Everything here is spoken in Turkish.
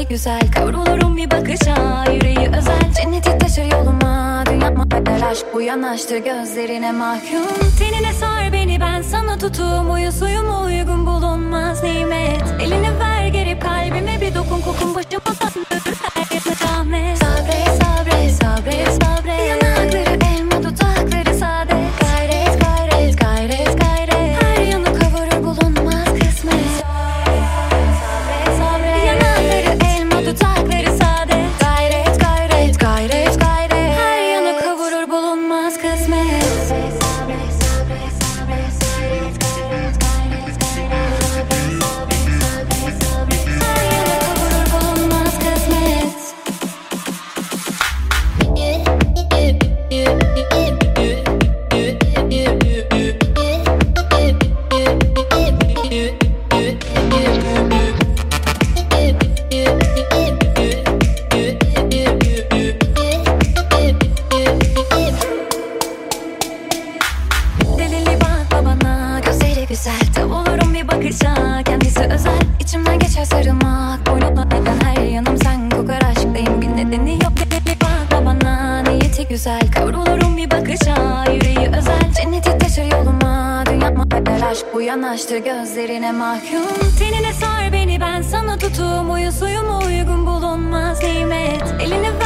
niyeti güzel. Kavrulurum bir bakışa, yüreği özel. Cenneti taşır yoluma, dünyama bedel aşk. Bu yanaştı gözlerine mahkum. Tenine sar beni, ben sana tutum. Uyu suyuma uygun bulunmaz nimet. Elini ver gerip kalbime bir dokun. Kokun başıma döndürür her yerine rahmet. Sabret sabret sabret sabret. Yanakları elma, dudakları sade. Gayret gayret gayret gayret. Her yanı kavurur bulunmaz kısmet. Sabret sabret. Yanakları elma, dudakları sade. Gayret gayret gayret gayret. Her yanı kavurur bulunmaz kısmet. Sabret sabret sabret sabret sabret gayret gayret gayret. Sabret sabret sabret. Her yanı kavurur bulunmaz kısmet. Delili bak bana, gözleri güzel. Tav olurum bir bakışa, kendisi özel. İçimden geçer sarılmak, boynuna neden her yanım sen kokar aşktayım. Bir nedeni yok. Delili bak bana, niyeti güzel. Kavrulurum bir bakışa, yüreği özel. Cenneti taşır yoluma, dünyama bedel aşk. Bu yanaştı gözlerine mahkum. Tenine sar beni, ben sana tutum. Uyu suyuma uygun bulunmaz nimet. Elini ver